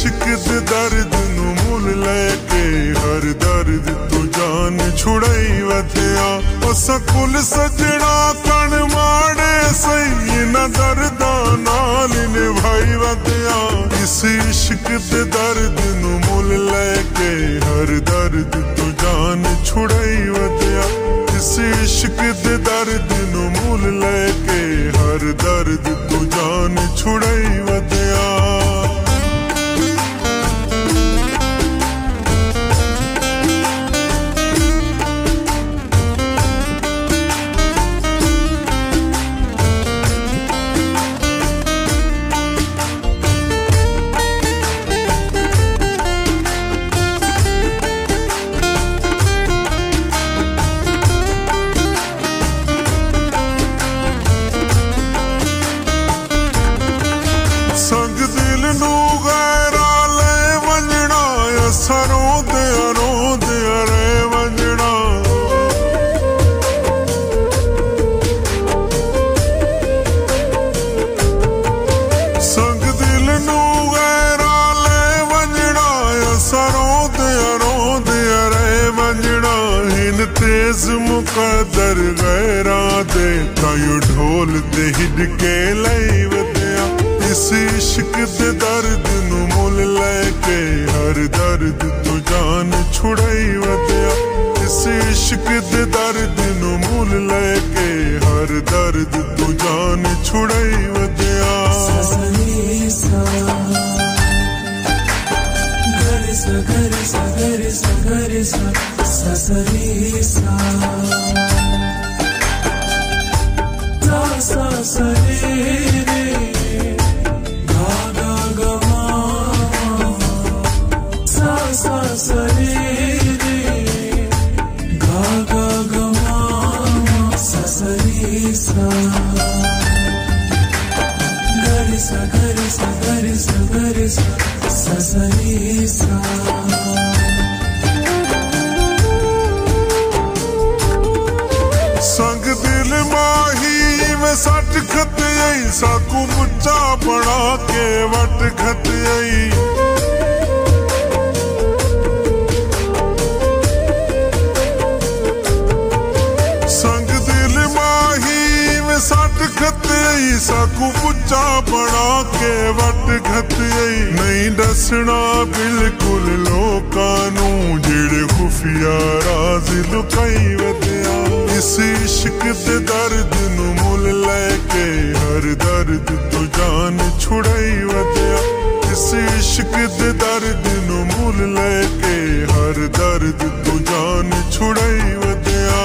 इश्क दे दर्द नू मुल लेके हर दर्द तू जान छुड़ाई वधिया सकुल सजना कण माड़े सही न दर्दा नाल निभाई वधिया इस इश्क दे दर्द नू मुल लेके हर दर्द तू जान छुड़ाई वधिया इस इश्क दे दर्द नू मुल लेके हर दर्द तू जान छुड़ाई वधिया तेज मुकदर गैरा दे तायु ढोल ते हिड के लई वधिया इस इश्क दे दर्द नू मुल लेके हर दर्द तू जान छुड़ाई वधिया इस इश्क दे दर्द नू मुल लेके हर दर्द तू जान छुड़ाई वधिया ससरी सा सा सा रे गा गा गा मा सा सा सा रे गा गा गा मा ससरी सा गरि सा गरि सा गरि सा गरि सा ससरी सा संग दिल माही में सट खतई साकू मुच्चा बना के वट खतई संग दिल माही में सट खतई साकू मुच्चा बना के वट खतई नहीं दसना बिल्कुल लोकां नू जेड़े खुफिया राज लुकाई वधिया इस इश्क दे दर्द नू मुल लेके हर दर्द तू जान छुड़ाई वधिया इस इश्क दे दर्द नू मुल लेके हर दर्द तू जान छुड़ाई वधिया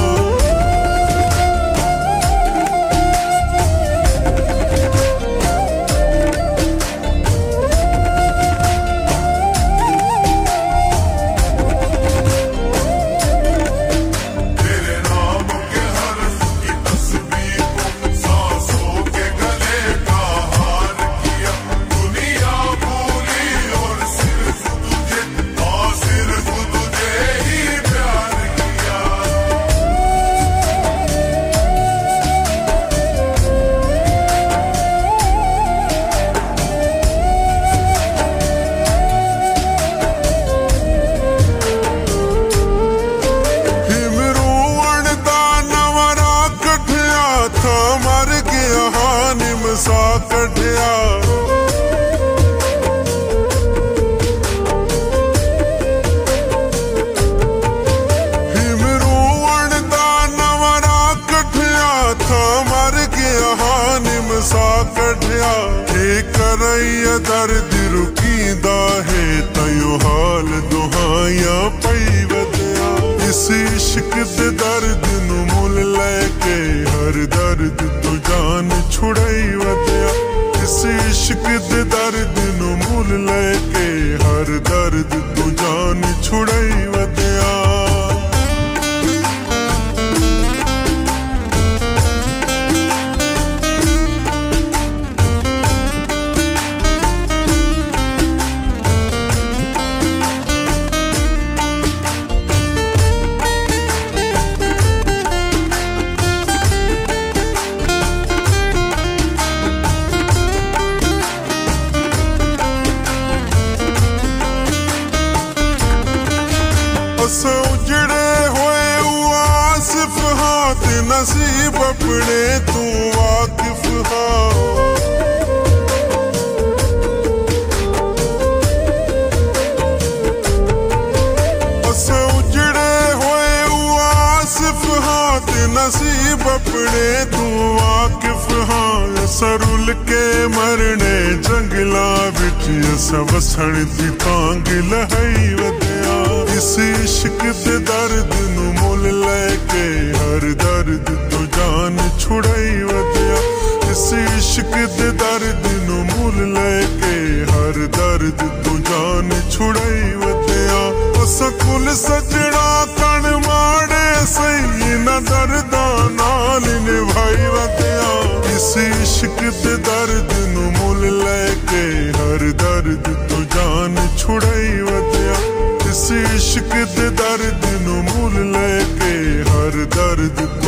सा कढ़िया हिमरूण दा नवरा कढ़िया था मर गया हानिम सा कढ़िया के करैया दर्द रुकीदा है तयो हाल दुहाया पई वधिया इस इश्क दे दर्द नू मुल लेके हर दर्द तू जान छुड़ाई वधिया इस इश्क दे दर्द नू मुल लेके हर दर्द तू जान छुड़ाई वधिया नसीब अपने तू वाकिफ हाँ। नसीब अपने तू वाकिफ हाँ। सरुल के मरने जंगला बिच वसण दी तांग लहई वधिया। इस इश्क दे दर्द नू मुल लेके हर दर्द तो जान छुड़ाई वधिया। इस इश्क दे दर्द नू मुल लेके हर दर्द तो जान छुड़ाई वधिया। सकुल सजना कण माड़े सही न दर्दा नाल निभाई वधिया। इस इश्क दे दर्द नू मुल लेके हर दर्द तो जान छुड़ाई वधिया। इस इश्क दे दर्द नू मुल लेके हर दर्द